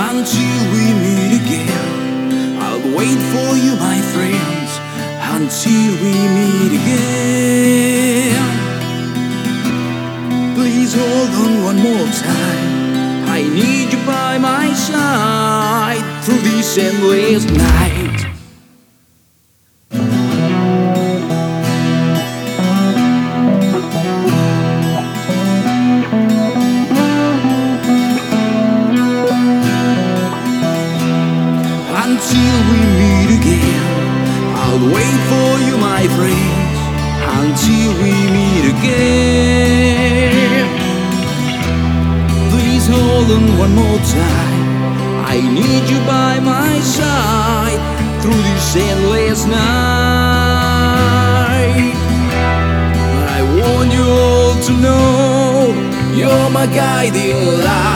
until we meet again. I'll wait for you, my friends, until we meet again. Please hold on one more time. I need you by my side through this endless night. Until we meet again, I'll wait for you, my friends, until we meet again. Please hold on one more time. I need you by my side through this endless night. I want you all to know you're my guiding light.